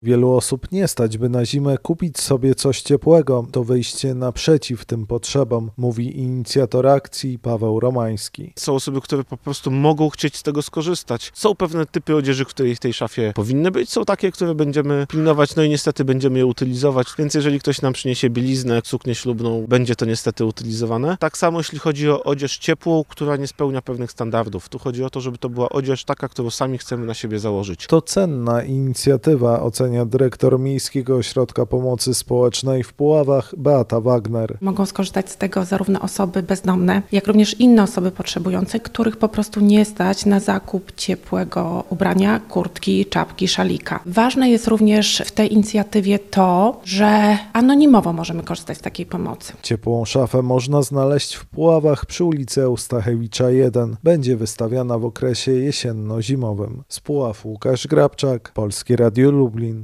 Wielu osób nie stać, by na zimę kupić sobie coś ciepłego. To wyjście naprzeciw tym potrzebom, mówi inicjator akcji Paweł Romański. Są osoby, które po prostu mogą chcieć z tego skorzystać. Są pewne typy odzieży, które w tej szafie powinny być, są takie, które będziemy pilnować, no i niestety będziemy je utylizować, więc jeżeli ktoś nam przyniesie bieliznę, suknię ślubną, będzie to niestety utylizowane. Tak samo jeśli chodzi o odzież ciepłą, która nie spełnia pewnych standardów. Tu chodzi o to, żeby to była odzież taka, którą sami chcemy na siebie założyć. To cenna inicjatywa, ocenia dyrektor Miejskiego Ośrodka Pomocy Społecznej w Puławach Beata Wagner. Mogą skorzystać z tego zarówno osoby bezdomne, jak również inne osoby potrzebujące, których po prostu nie stać na zakup ciepłego ubrania, kurtki, czapki, szalika. Ważne jest również w tej inicjatywie to, że anonimowo możemy korzystać z takiej pomocy. Ciepłą szafę można znaleźć w Puławach przy ulicy Eustachewicza 1. Będzie wystawiana w okresie jesienno-zimowym. Z Puław Łukasz Grabczak, Polskie Radio Lublin.